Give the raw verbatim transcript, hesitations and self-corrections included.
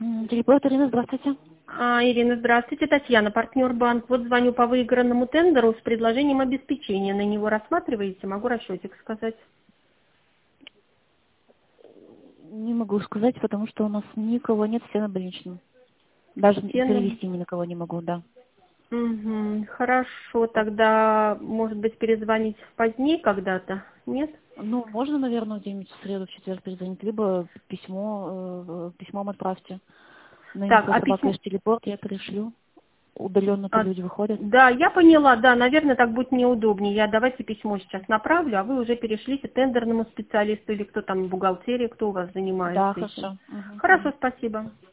М, Телепорт, Ирина, здравствуйте. А, Ирина, здравствуйте. Татьяна, партнер банк. Вот звоню по выигранному тендеру с предложением обеспечения. На него рассматриваете? Могу расчетик сказать. Не могу сказать, потому что у нас никого нет, все на больничном. Даже Все на- перевести ни на кого не могу, да. Мгм. Хорошо, тогда, может быть, перезвонить позднее когда-то? Нет? Ну, можно, наверное, где-нибудь в среду, в четверг перезвонить, либо письмо, э, письмом отправьте на Так, инфо а письмо... собака телепорт, я пришлю. Удаленно-то а, люди выходят. да, я поняла, да, наверное, так будет мне удобнее. Я давайте письмо сейчас направлю, а вы уже перешлите тендерному специалисту или кто там, бухгалтерия, кто у вас Да, занимается этим. хорошо. Мгм, Хорошо, мгм. спасибо.